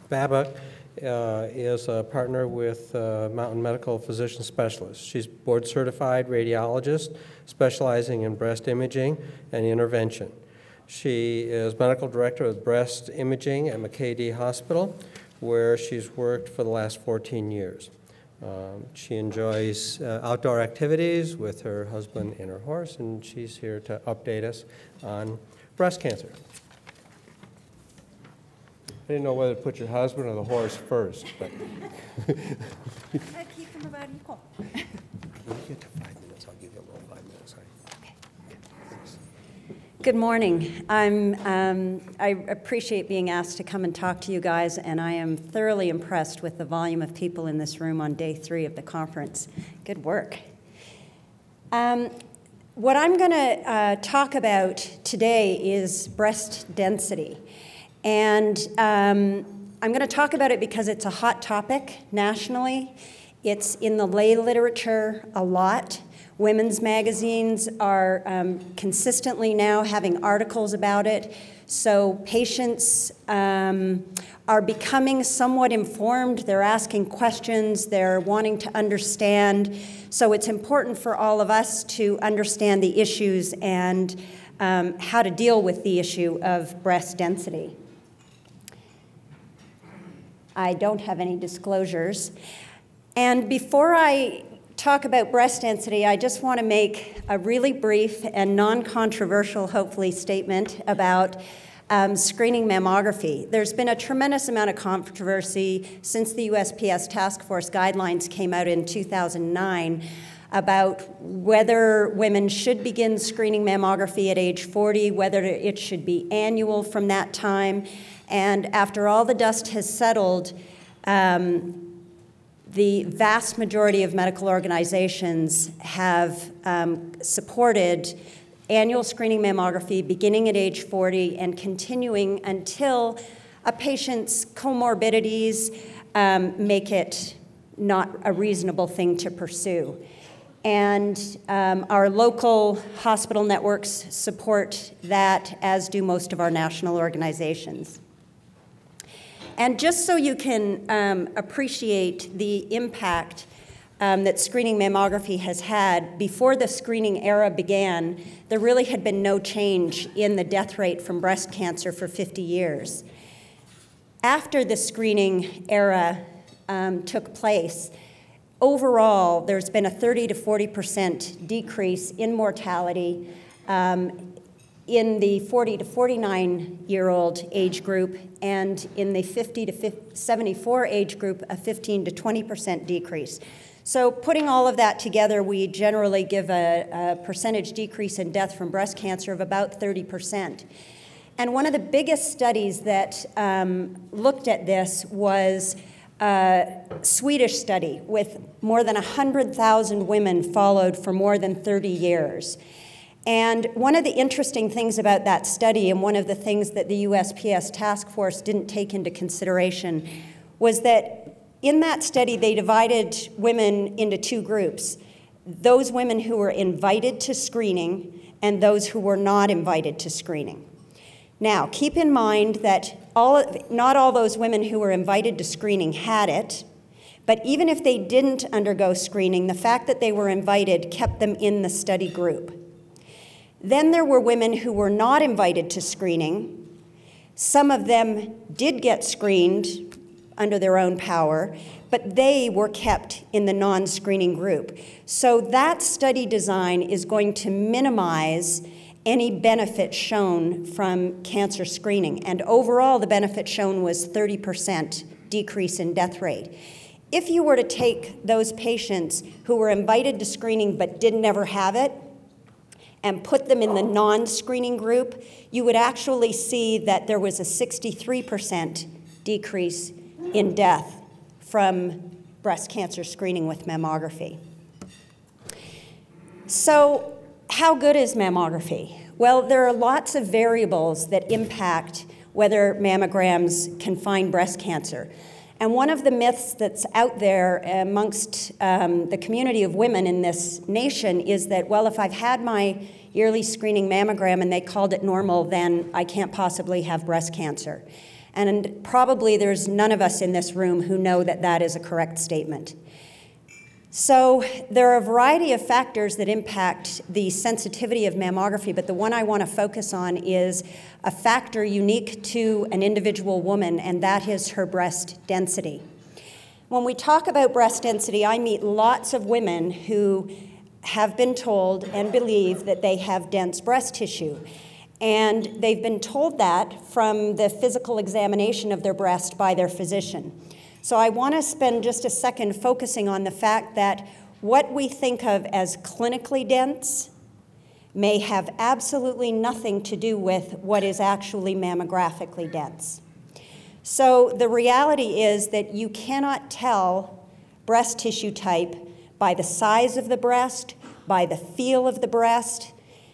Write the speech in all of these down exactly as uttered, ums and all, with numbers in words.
Baba uh, is a partner with uh, Mountain Medical Physician Specialist. She's board-certified radiologist specializing in breast imaging and intervention. She is medical director of breast imaging at McKay Dee Hospital, where she's worked for the last fourteen years. Um, she enjoys uh, outdoor activities with her husband and her horse, and she's here to update us on breast cancer. I didn't know whether to put your husband or the horse first, but... I keep them about equal. When you get to five minutes, I'll give you a little five minutes. Okay. Good morning. I'm, um, I appreciate being asked to come and talk to you guys, and I am thoroughly impressed with the volume of people in this room on day three of the conference. Good work. Um, what I'm going to uh, talk about today is breast density. And um, I'm going to talk about it because it's a hot topic nationally. It's in the lay literature a lot. Women's magazines are um, consistently now having articles about it. So patients um, are becoming somewhat informed. They're asking questions. They're wanting to understand. So it's important for all of us to understand the issues and um, how to deal with the issue of breast density. I don't have any disclosures. And before I talk about breast density, I just want to make a really brief and non-controversial, hopefully, statement about um, screening mammography. There's been a tremendous amount of controversy since the U S P S Task Force guidelines came out in two thousand nine about whether women should begin screening mammography at age forty, whether it should be annual from that time. And after all the dust has settled, um, the vast majority of medical organizations have um, supported annual screening mammography beginning at age forty and continuing until a patient's comorbidities um, make it not a reasonable thing to pursue. And um, our local hospital networks support that, as do most of our national organizations. And just so you can um, appreciate the impact um, that screening mammography has had, before the screening era began, there really had been no change in the death rate from breast cancer for fifty years. After the screening era um, took place, overall, there's been a thirty to forty percent decrease in mortality um, in the forty to forty-nine-year-old age group, and in the fifty to seventy-four age group, a fifteen to twenty percent decrease. So putting all of that together, we generally give a, a percentage decrease in death from breast cancer of about thirty percent. And one of the biggest studies that um, looked at this was a Swedish study with more than one hundred thousand women followed for more than thirty years. And one of the interesting things about that study, and one of the things that the U S P S Task Force didn't take into consideration, was that in that study they divided women into two groups: those women who were invited to screening and those who were not invited to screening. Now, keep in mind that all, not all those women who were invited to screening had it, but even if they didn't undergo screening, the fact that they were invited kept them in the study group. Then there were women who were not invited to screening. Some of them did get screened under their own power, but they were kept in the non-screening group. So that study design is going to minimize any benefit shown from cancer screening. And overall, the benefit shown was thirty percent decrease in death rate. If you were to take those patients who were invited to screening but didn't ever have it and put them in the non-screening group, you would actually see that there was a sixty-three percent decrease in death from breast cancer screening with mammography. So, how good is mammography? Well, there are lots of variables that impact whether mammograms can find breast cancer. And one of the myths that's out there amongst um, the community of women in this nation is that, well, if I've had my yearly screening mammogram and they called it normal, then I can't possibly have breast cancer. And probably there's none of us in this room who know that that is a correct statement. So there are a variety of factors that impact the sensitivity of mammography, but the one I want to focus on is a factor unique to an individual woman, and that is her breast density. When we talk about breast density, I meet lots of women who have been told and believe that they have dense breast tissue. And they've been told that from the physical examination of their breast by their physician. So I want to spend just a second focusing on the fact that what we think of as clinically dense may have absolutely nothing to do with what is actually mammographically dense. So the reality is that you cannot tell breast tissue type by the size of the breast, by the feel of the breast.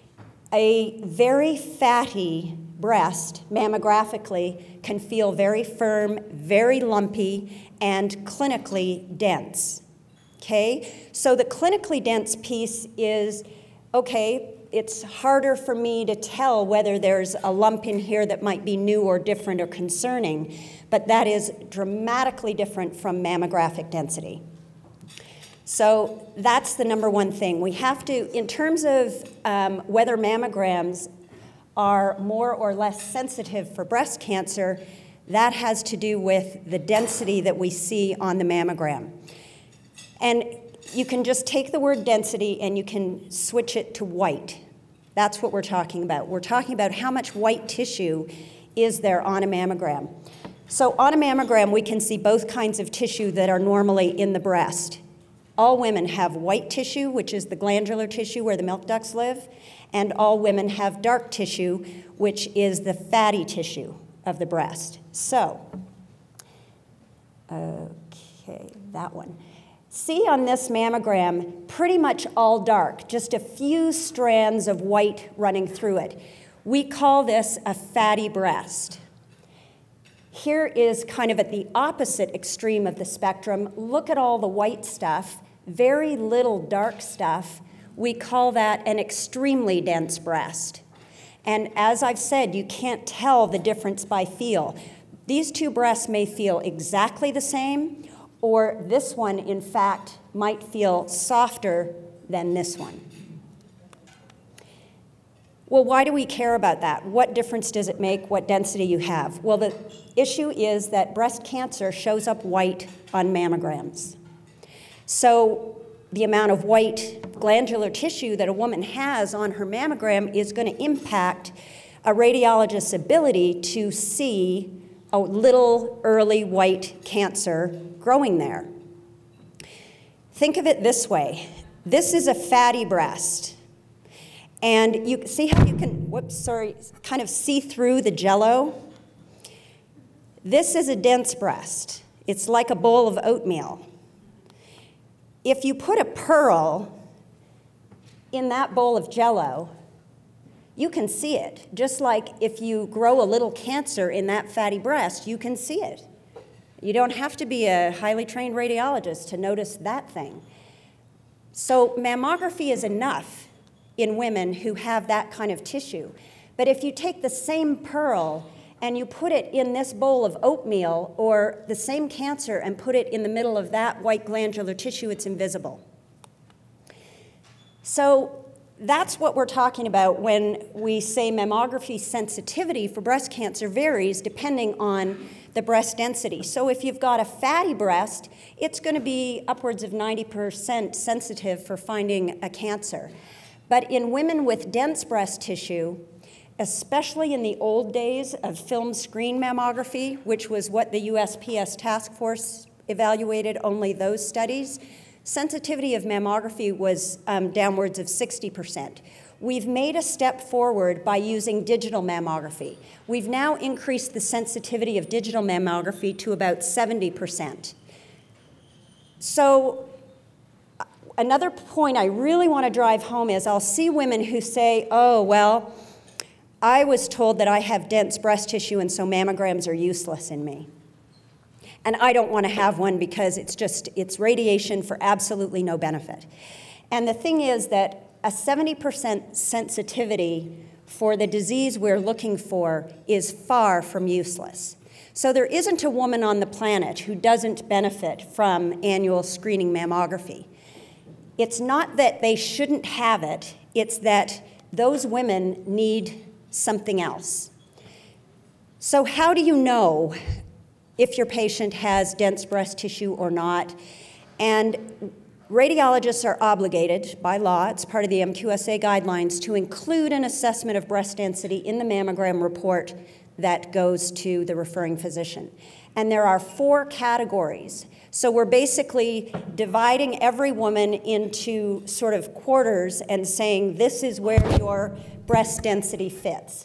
A very fatty breast, mammographically, can feel very firm, very lumpy, and clinically dense, okay? So the clinically dense piece is, okay, it's harder for me to tell whether there's a lump in here that might be new or different or concerning, but that is dramatically different from mammographic density. So that's the number one thing. We have to, in terms of um, whether mammograms are more or less sensitive for breast cancer, that has to do with the density that we see on the mammogram. And you can just take the word density and you can switch it to white. That's what we're talking about. We're talking about how much white tissue is there on a mammogram. So on a mammogram, we can see both kinds of tissue that are normally in the breast. All women have white tissue, which is the glandular tissue where the milk ducts live, and all women have dark tissue, which is the fatty tissue of the breast. So, okay, that one. See on this mammogram, pretty much all dark, just a few strands of white running through it. We call this a fatty breast. Here is kind of at the opposite extreme of the spectrum. Look at all the white stuff, very little dark stuff. We call that an extremely dense breast. And as I've said, you can't tell the difference by feel. These two breasts may feel exactly the same, or this one, in fact, might feel softer than this one. Well, why do we care about that? What difference does it make what density you have? Well, the issue is that breast cancer shows up white on mammograms. So the amount of white glandular tissue that a woman has on her mammogram is going to impact a radiologist's ability to see a little early white cancer growing there. Think of it this way. This is a fatty breast. And you see how you can, whoops, sorry, kind of see through the jello? This is a dense breast. It's like a bowl of oatmeal. If you put a pearl in that bowl of jello, you can see it. Just like if you grow a little cancer in that fatty breast, you can see it. You don't have to be a highly trained radiologist to notice that thing. So mammography is enough in women who have that kind of tissue. But if you take the same pearl and you put it in this bowl of oatmeal, or the same cancer and put it in the middle of that white glandular tissue, it's invisible. So that's what we're talking about when we say mammography sensitivity for breast cancer varies depending on the breast density. So if you've got a fatty breast, it's going to be upwards of ninety percent sensitive for finding a cancer. But in women with dense breast tissue, especially in the old days of film screen mammography, which was what the U S P S task force evaluated, only those studies, sensitivity of mammography was um, downwards of sixty percent. We've made a step forward by using digital mammography. We've now increased the sensitivity of digital mammography to about seventy percent. So another point I really want to drive home is I'll see women who say, oh, well, I was told that I have dense breast tissue and so mammograms are useless in me. And I don't want to have one because it's just, it's radiation for absolutely no benefit. And the thing is that a seventy percent sensitivity for the disease we're looking for is far from useless. So there isn't a woman on the planet who doesn't benefit from annual screening mammography. It's not that they shouldn't have it, it's that those women need something else. So how do you know if your patient has dense breast tissue or not? And radiologists are obligated by law, it's part of the M Q S A guidelines, to include an assessment of breast density in the mammogram report that goes to the referring physician. And there are four categories. So we're basically dividing every woman into sort of quarters and saying this is where your breast density fits.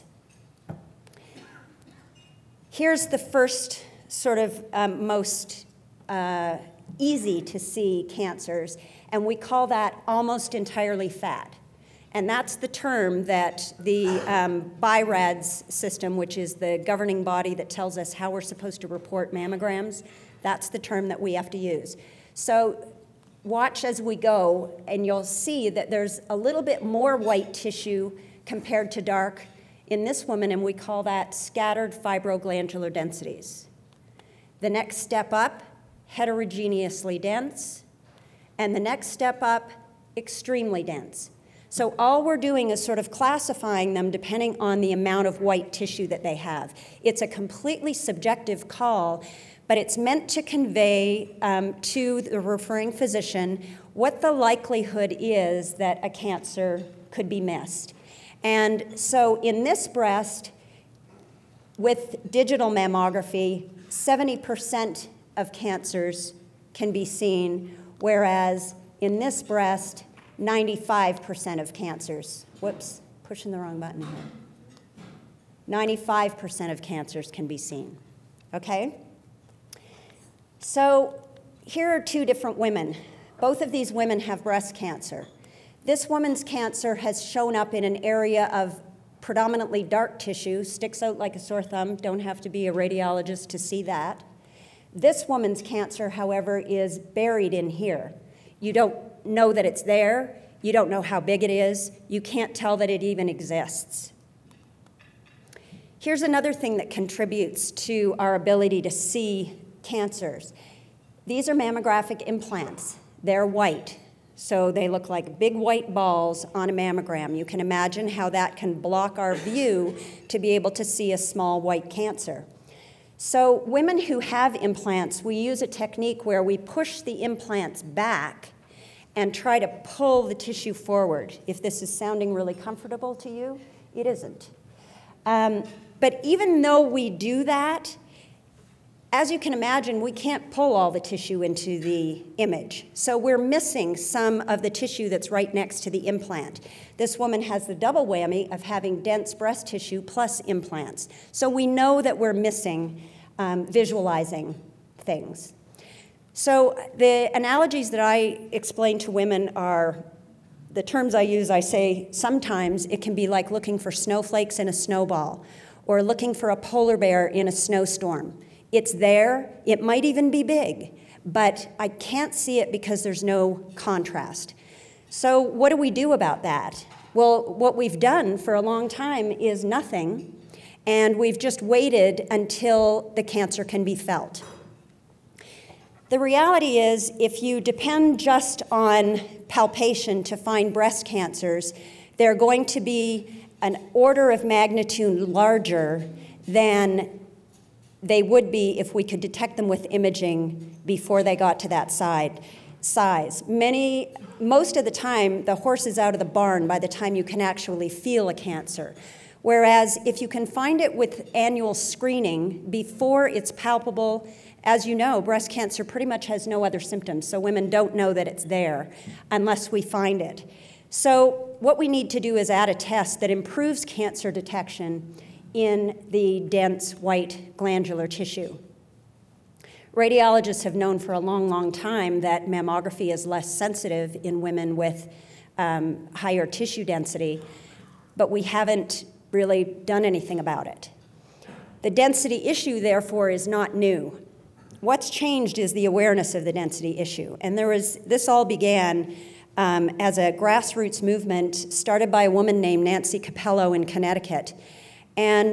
Here's the first sort of um, most uh, easy to see cancers, and we call that almost entirely fat. And that's the term that the um, B I RADS system, which is the governing body that tells us how we're supposed to report mammograms, that's the term that we have to use. So watch as we go, and you'll see that there's a little bit more white tissue compared to dark in this woman, and we call that scattered fibroglandular densities. The next step up, heterogeneously dense, and the next step up, extremely dense. So all we're doing is sort of classifying them depending on the amount of white tissue that they have. It's a completely subjective call, but it's meant to convey um, to the referring physician what the likelihood is that a cancer could be missed. And so in this breast, with digital mammography, seventy percent of cancers can be seen, whereas in this breast, ninety-five percent of cancers, whoops, pushing the wrong button here. ninety-five percent of cancers can be seen, okay? So here are two different women. Both of these women have breast cancer. This woman's cancer has shown up in an area of predominantly dark tissue, sticks out like a sore thumb, don't have to be a radiologist to see that. This woman's cancer, however, is buried in here. You don't know that it's there, you don't know how big it is, you can't tell that it even exists. Here's another thing that contributes to our ability to see cancers. These are mammographic implants. They're white, so they look like big white balls on a mammogram. You can imagine how that can block our view to be able to see a small white cancer. So women who have implants, we use a technique where we push the implants back and try to pull the tissue forward. If this is sounding really comfortable to you, it isn't. Um, but even though we do that, as you can imagine, we can't pull all the tissue into the image. So we're missing some of the tissue that's right next to the implant. This woman has the double whammy of having dense breast tissue plus implants. So we know that we're missing um, visualizing things. So the analogies that I explain to women are, the terms I use, I say sometimes it can be like looking for snowflakes in a snowball or looking for a polar bear in a snowstorm. It's there, it might even be big, but I can't see it because there's no contrast. So what do we do about that? Well, what we've done for a long time is nothing, and we've just waited until the cancer can be felt. The reality is, if you depend just on palpation to find breast cancers, they're going to be an order of magnitude larger than they would be if we could detect them with imaging before they got to that side, size. Many, most of the time, the horse is out of the barn by the time you can actually feel a cancer. Whereas if you can find it with annual screening before it's palpable, as you know, breast cancer pretty much has no other symptoms, so women don't know that it's there unless we find it. So what we need to do is add a test that improves cancer detection in the dense white glandular tissue. Radiologists have known for a long, long time that mammography is less sensitive in women with um, higher tissue density, but we haven't really done anything about it. The density issue, therefore, is not new. What's changed is the awareness of the density issue, and there was, this all began um, as a grassroots movement started by a woman named Nancy Capello in Connecticut. And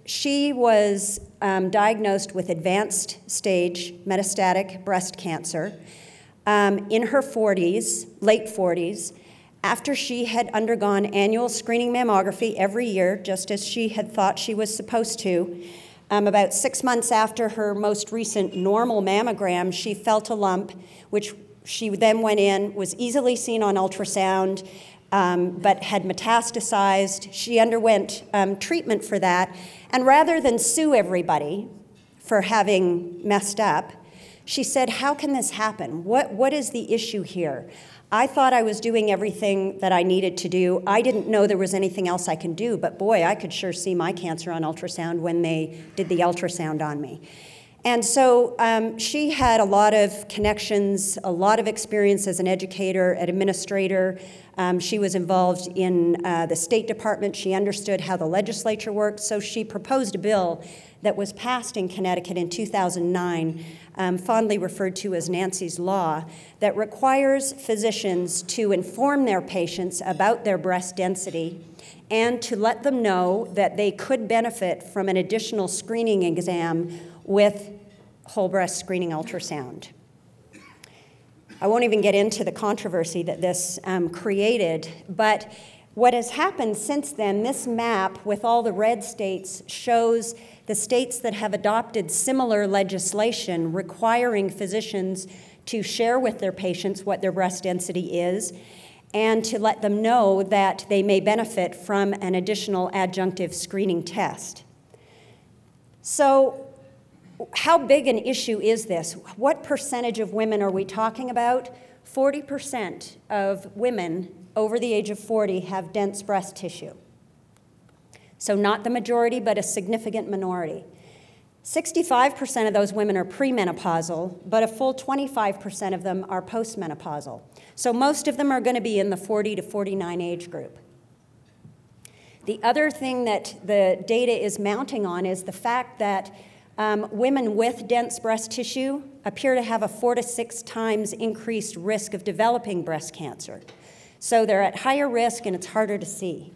she was um, diagnosed with advanced stage metastatic breast cancer um, in her forties, late forties, after she had undergone annual screening mammography every year, just as she had thought she was supposed to. Um, about six months after her most recent normal mammogram, she felt a lump, which she then went in, was easily seen on ultrasound, um, but had metastasized. She underwent um, treatment for that, and rather than sue everybody for having messed up, she said, how can this happen? What, what is the issue here? I thought I was doing everything that I needed to do. I didn't know there was anything else I can do, but boy, I could sure see my cancer on ultrasound when they did the ultrasound on me. And so um, she had a lot of connections, a lot of experience as an educator, an administrator. Um, she was involved in uh, the State Department. She understood how the legislature worked, so she proposed a bill that was passed in Connecticut in two thousand nine, um, fondly referred to as Nancy's Law, that requires physicians to inform their patients about their breast density and to let them know that they could benefit from an additional screening exam with whole breast screening ultrasound. I won't even get into the controversy that this um, created, but what has happened since then, this map with all the red states shows the states that have adopted similar legislation requiring physicians to share with their patients what their breast density is and to let them know that they may benefit from an additional adjunctive screening test. So, how big an issue is this? What percentage of women are we talking about? forty percent of women over the age of forty have dense breast tissue. So not the majority, but a significant minority. sixty-five percent of those women are premenopausal, but a full twenty-five percent of them are postmenopausal. So most of them are going to be in the forty to forty-nine age group. The other thing that the data is mounting on is the fact that Um, women with dense breast tissue appear to have a four to six times increased risk of developing breast cancer. So they're at higher risk and it's harder to see.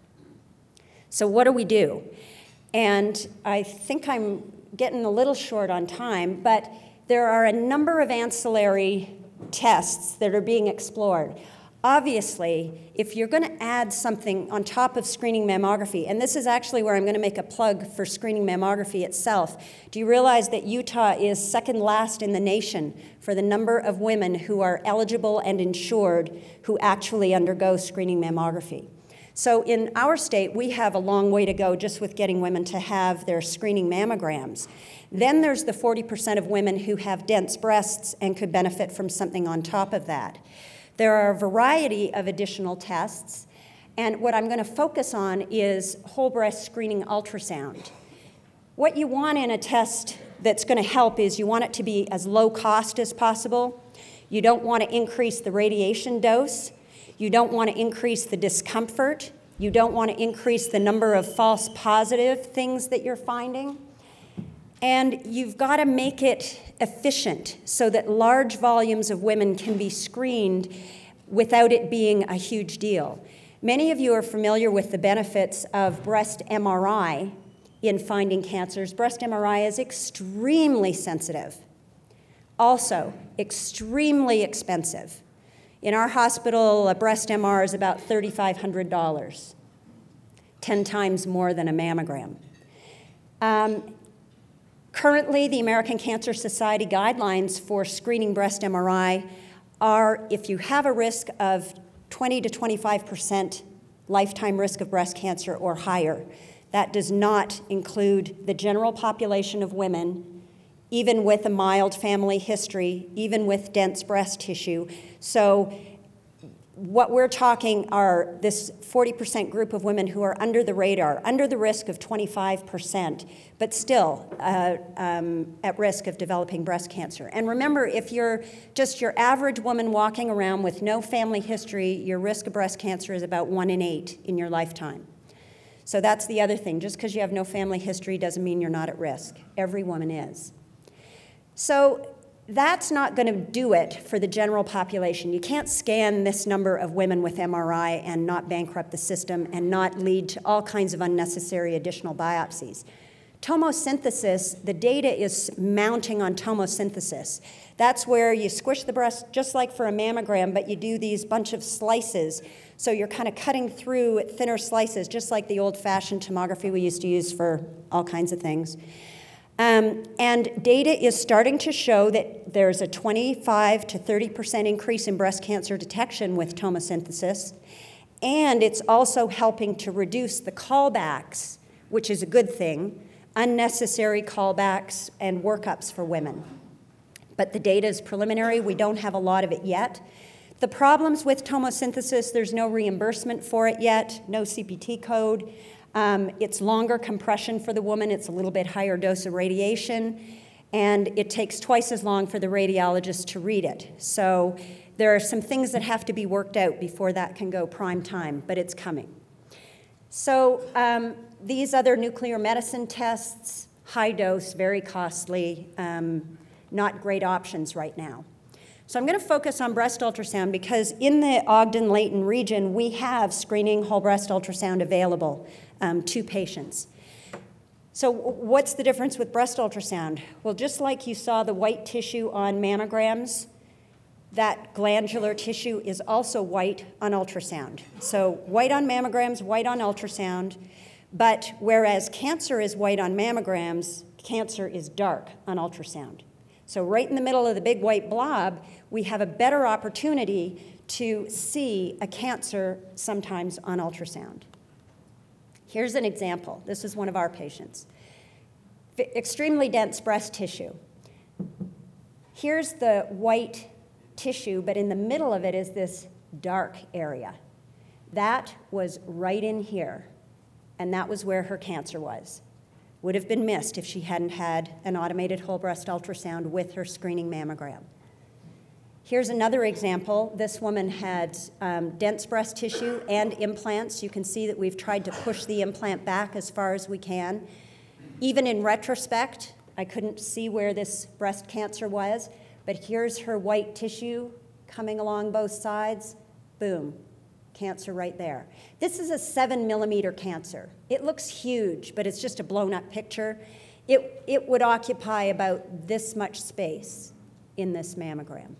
So what do we do? And I think I'm getting a little short on time, but there are a number of ancillary tests that are being explored. Obviously, if you're going to add something on top of screening mammography, and this is actually where I'm going to make a plug for screening mammography itself, do you realize that Utah is second last in the nation for the number of women who are eligible and insured who actually undergo screening mammography? So in our state, we have a long way to go just with getting women to have their screening mammograms. Then there's the forty percent of women who have dense breasts and could benefit from something on top of that. There are a variety of additional tests, and what I'm going to focus on is whole breast screening ultrasound. What you want in a test that's going to help is you want it to be as low cost as possible. You don't want to increase the radiation dose. You don't want to increase the discomfort. You don't want to increase the number of false positive things that you're finding. And you've got to make it efficient so that large volumes of women can be screened without it being a huge deal. Many of you are familiar with the benefits of breast M R I in finding cancers. Breast M R I is extremely sensitive. Also, extremely expensive. In our hospital, a breast M R is about three thousand five hundred dollars, ten times more than a mammogram. Um, Currently, the American Cancer Society guidelines for screening breast M R I are if you have a risk of twenty to twenty-five percent lifetime risk of breast cancer or higher. That does not include the general population of women, even with a mild family history, even with dense breast tissue. So what we're talking are this forty percent group of women who are under the radar, under the risk of twenty-five percent, but still uh, um, at risk of developing breast cancer. And remember, if you're just your average woman walking around with no family history, your risk of breast cancer is about one in eight in your lifetime. So that's the other thing. Just because you have no family history doesn't mean you're not at risk. Every woman is. So that's not going to do it for the general population. You can't scan this number of women with M R I and not bankrupt the system and not lead to all kinds of unnecessary additional biopsies. Tomosynthesis, the data is mounting on tomosynthesis. That's where you squish the breast just like for a mammogram, but you do these bunch of slices. So you're kind of cutting through thinner slices, just like the old-fashioned tomography we used to use for all kinds of things. Um, and data is starting to show that there's a twenty-five to thirty percent increase in breast cancer detection with tomosynthesis. And it's also helping to reduce the callbacks, which is a good thing, unnecessary callbacks and workups for women. But the data is preliminary. We don't have a lot of it yet. The problems with tomosynthesis, there's no reimbursement for it yet, no C P T code. Um, it's longer compression for the woman. It's a little bit higher dose of radiation. And it takes twice as long for the radiologist to read it. So there are some things that have to be worked out before that can go prime time, but it's coming. So um, these other nuclear medicine tests, high dose, very costly, um, not great options right now. So I'm going to focus on breast ultrasound because in the Ogden-Layton region, we have screening whole breast ultrasound available um, to patients. So what's the difference with breast ultrasound? Well, just like you saw the white tissue on mammograms, that glandular tissue is also white on ultrasound. So white on mammograms, white on ultrasound, but whereas cancer is white on mammograms, cancer is dark on ultrasound. So right in the middle of the big white blob, we have a better opportunity to see a cancer sometimes on ultrasound. Here's an example. This is one of our patients. Extremely dense breast tissue. Here's the white tissue, but in the middle of it is this dark area. That was right in here, and that was where her cancer was. Would have been missed if she hadn't had an automated whole breast ultrasound with her screening mammogram. Here's another example. This woman had um, dense breast tissue and implants. You can see that we've tried to push the implant back as far as we can. Even in retrospect, I couldn't see where this breast cancer was, but here's her white tissue coming along both sides. Boom, cancer right there. This is a seven millimeter cancer. It looks huge, but it's just a blown up picture. It, it would occupy about this much space in this mammogram.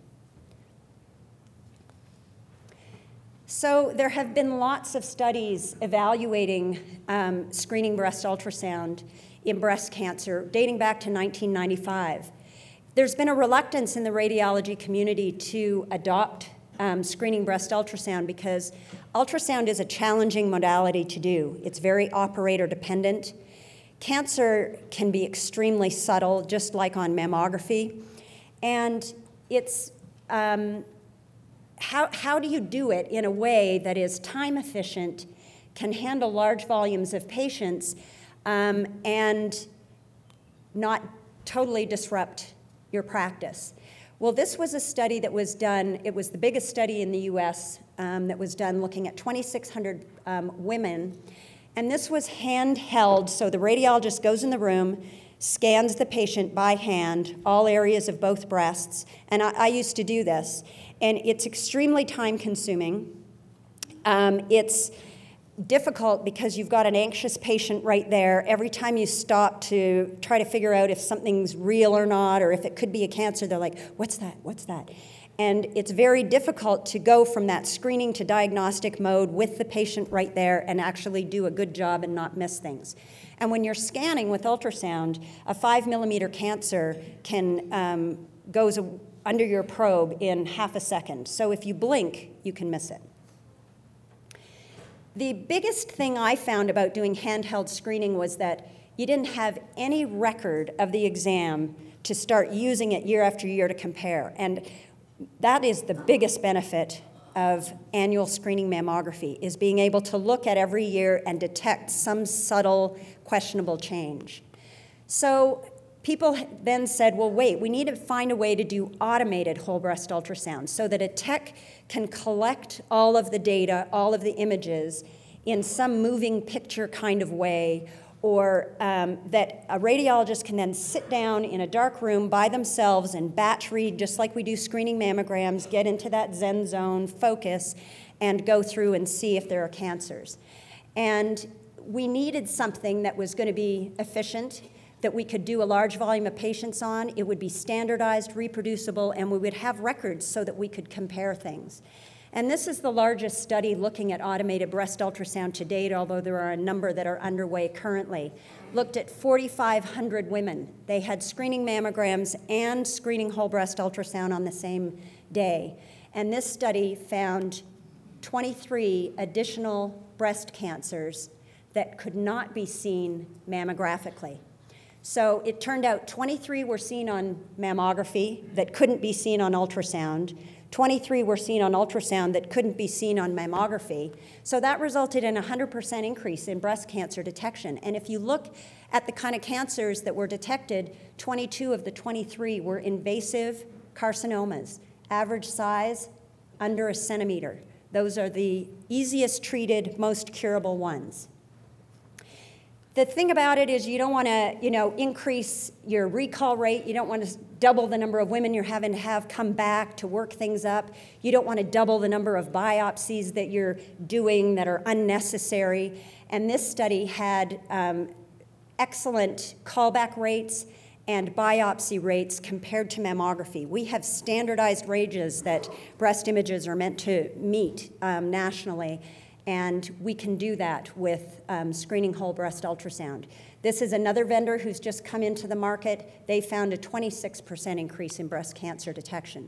So there have been lots of studies evaluating um, screening breast ultrasound in breast cancer dating back to nineteen ninety-five. There's been a reluctance in the radiology community to adopt um, screening breast ultrasound because ultrasound is a challenging modality to do. It's very operator dependent. Cancer can be extremely subtle, just like on mammography. And it's, um, how, how do you do it in a way that is time efficient, can handle large volumes of patients, um, and not totally disrupt your practice? Well, this was a study that was done, it was the biggest study in the U S um, that was done looking at twenty-six hundred um, women. And this was handheld, so the radiologist goes in the room, scans the patient by hand, all areas of both breasts. And I, I used to do this. And it's extremely time consuming. Um, it's difficult because you've got an anxious patient right there. Every time you stop to try to figure out if something's real or not, or if it could be a cancer, they're like, what's that, what's that? And it's very difficult to go from that screening to diagnostic mode with the patient right there and actually do a good job and not miss things. And when you're scanning with ultrasound, a five millimeter cancer can um, goes under your probe in half a second. So if you blink, you can miss it. The biggest thing I found about doing handheld screening was that you didn't have any record of the exam to start using it year after year to compare. And that is the biggest benefit of annual screening mammography, is being able to look at every year and detect some subtle, questionable change. So people then said, well, wait, we need to find a way to do automated whole breast ultrasound so that a tech can collect all of the data, all of the images in some moving picture kind of way, or um, that a radiologist can then sit down in a dark room by themselves and batch read, just like we do screening mammograms, get into that Zen zone, focus, and go through and see if there are cancers. And we needed something that was going to be efficient, that we could do a large volume of patients on. It would be standardized, reproducible, and we would have records so that we could compare things. And this is the largest study looking at automated breast ultrasound to date, although there are a number that are underway currently. Looked at forty-five hundred women. They had screening mammograms and screening whole breast ultrasound on the same day. And this study found twenty-three additional breast cancers that could not be seen mammographically. So it turned out twenty-three were seen on mammography that couldn't be seen on ultrasound. twenty-three were seen on ultrasound that couldn't be seen on mammography. So that resulted in a one hundred percent increase in breast cancer detection. And if you look at the kind of cancers that were detected, twenty-two of the twenty-three were invasive carcinomas, average size under a centimeter. Those are the easiest treated, most curable ones. The thing about it is you don't want to, you know, increase your recall rate. You don't want to double the number of women you're having to have come back to work things up. You don't want to double the number of biopsies that you're doing that are unnecessary. And this study had um, excellent callback rates and biopsy rates compared to mammography. We have standardized ranges that breast images are meant to meet um, nationally. And we can do that with um, screening whole breast ultrasound. This is another vendor who's just come into the market. They found a twenty-six percent increase in breast cancer detection.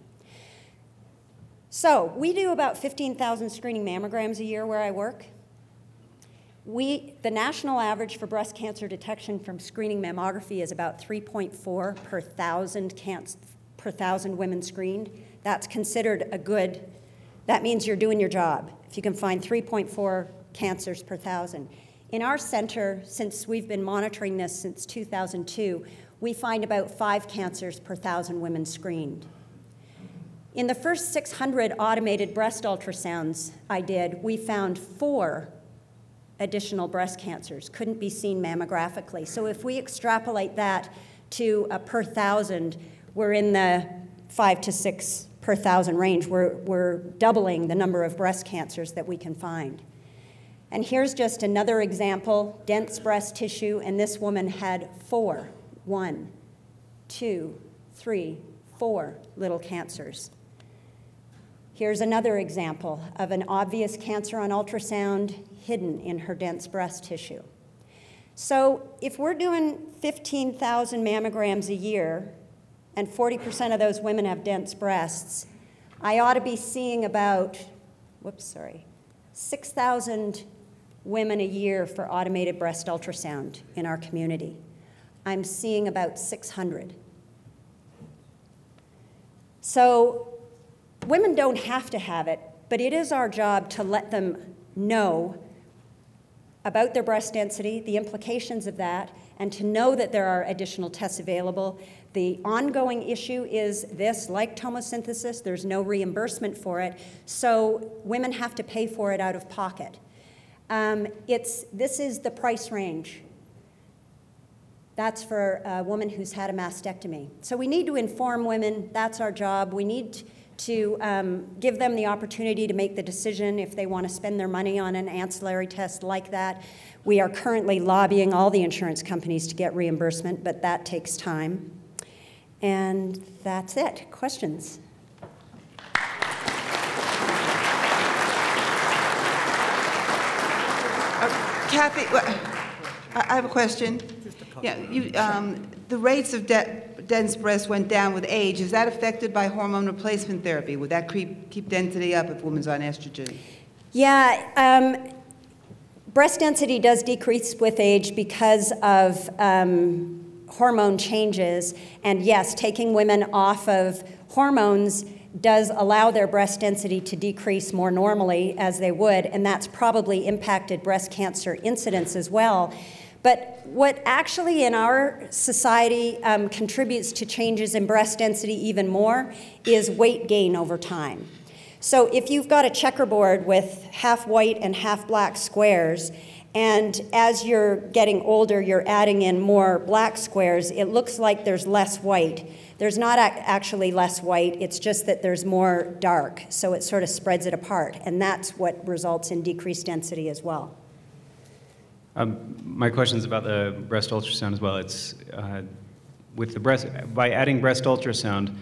So we do about fifteen thousand screening mammograms a year where I work. We, the national average for breast cancer detection from screening mammography is about three point four per thousand, canc- per thousand women screened. That's considered a good, that means you're doing your job. If you can find three point four cancers per thousand. In our center, since we've been monitoring this since two thousand two, we find about five cancers per thousand women screened. In the first six hundred automated breast ultrasounds I did, we found four additional breast cancers, couldn't be seen mammographically. So if we extrapolate that to a per thousand, we're in the five to six per thousand range. We're, we're doubling the number of breast cancers that we can find. And here's just another example, dense breast tissue, and this woman had four, one, two, three, four little cancers. Here's another example of an obvious cancer on ultrasound hidden in her dense breast tissue. So if we're doing fifteen thousand mammograms a year, and forty percent of those women have dense breasts, I ought to be seeing about, whoops, sorry, six thousand women a year for automated breast ultrasound in our community. I'm seeing about six hundred. So women don't have to have it, but it is our job to let them know about their breast density, the implications of that, and to know that there are additional tests available. The ongoing issue is this, like tomosynthesis, there's no reimbursement for it, so women have to pay for it out of pocket. Um, it's, this is the price range. That's for a woman who's had a mastectomy. So we need to inform women, that's our job. We need to um, give them the opportunity to make the decision if they want to spend their money on an ancillary test like that. We are currently lobbying all the insurance companies to get reimbursement, but that takes time. And that's it. Questions? Uh, Kathy, I have a question. Yeah, you, um, the rates of de dense breast went down with age. Is that affected by hormone replacement therapy? Would that keep, keep density up if a woman's on estrogen? Yeah, um, breast density does decrease with age because of um, hormone changes. And yes, taking women off of hormones does allow their breast density to decrease more normally as they would, and that's probably impacted breast cancer incidence as well. But what actually in our society um, contributes to changes in breast density even more is weight gain over time. So if you've got a checkerboard with half white and half black squares, And as you're getting older, you're adding in more black squares. It looks like there's less white. There's not ac- actually less white, it's just that there's more dark, so it sort of spreads it apart, and that's what results in decreased density as well. Um, my question is about the breast ultrasound as well. It's uh, with the breast, by adding breast ultrasound,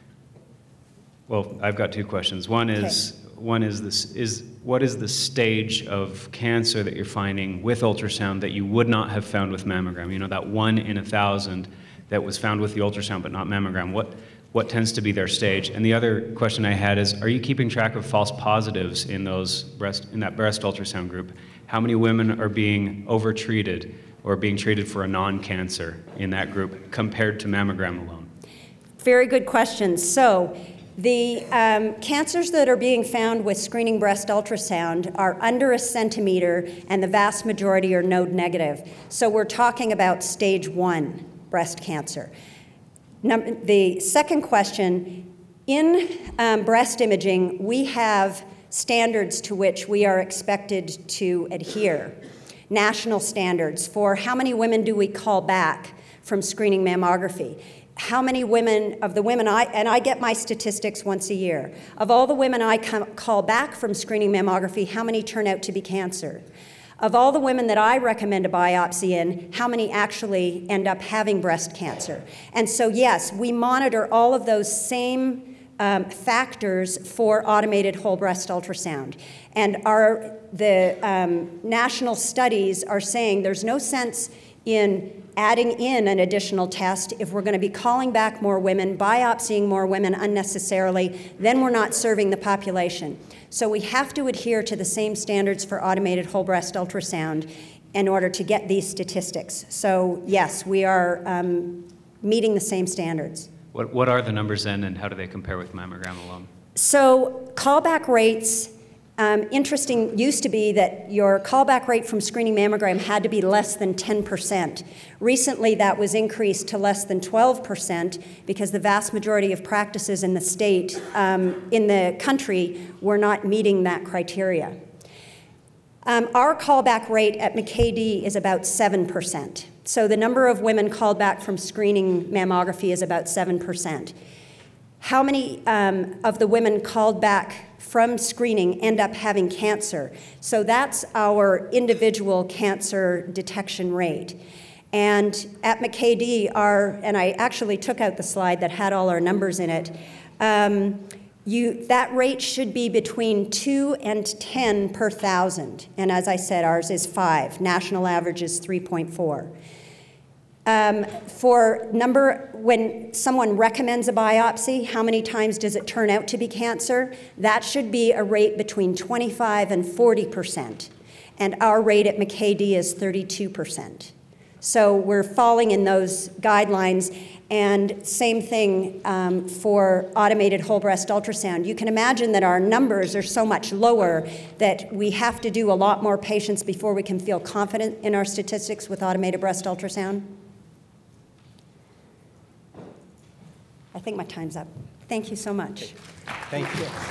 well, I've got two questions. One is, okay. one is this, is what is the stage of cancer that you're finding with ultrasound that you would not have found with mammogram? You know, that one in a thousand that was found with the ultrasound but not mammogram. What, what tends to be their stage? And the other question I had is, are you keeping track of false positives in those breast, in that breast ultrasound group? How many women are being overtreated or being treated for a non-cancer in that group compared to mammogram alone? Very good question. So the um, cancers that are being found with screening breast ultrasound are under a centimeter, and the vast majority are node negative. So we're talking about stage one breast cancer. Number, the second question, in um, breast imaging, we have standards to which we are expected to adhere. National standards for how many women do we call back from screening mammography. How many women, of the women I, and I get my statistics once a year, of all the women I come, call back from screening mammography, how many turn out to be cancer? Of all the women that I recommend a biopsy in, how many actually end up having breast cancer? And so yes, we monitor all of those same um, factors for automated whole breast ultrasound. And our, the um, national studies are saying there's no sense in adding in an additional test if we're going to be calling back more women, biopsying more women unnecessarily, then we're not serving the population. So we have to adhere to the same standards for automated whole breast ultrasound in order to get these statistics. So yes, we are um, meeting the same standards. What, what are the numbers then, and how do they compare with mammogram alone? So callback rates, Um, interesting, used to be that your callback rate from screening mammogram had to be less than ten percent. Recently, that was increased to less than twelve percent because the vast majority of practices in the state, um, in the country, were not meeting that criteria. Um, our callback rate at McKay-Dee is about seven percent. So the number of women called back from screening mammography is about seven percent. How many um, of the women called back from screening end up having cancer? So that's our individual cancer detection rate. And at McKay-Dee, our, and I actually took out the slide that had all our numbers in it, um, you, that rate should be between two and ten per thousand. And as I said, ours is five. National average is three point four. Um, for number, when someone recommends a biopsy, how many times does it turn out to be cancer? That should be a rate between twenty-five and forty percent. And our rate at McKay-Dee is thirty-two percent. So we're falling in those guidelines. And same thing um, for automated whole breast ultrasound. You can imagine that our numbers are so much lower that we have to do a lot more patients before we can feel confident in our statistics with automated breast ultrasound. I think my time's up. Thank you so much. Thank you.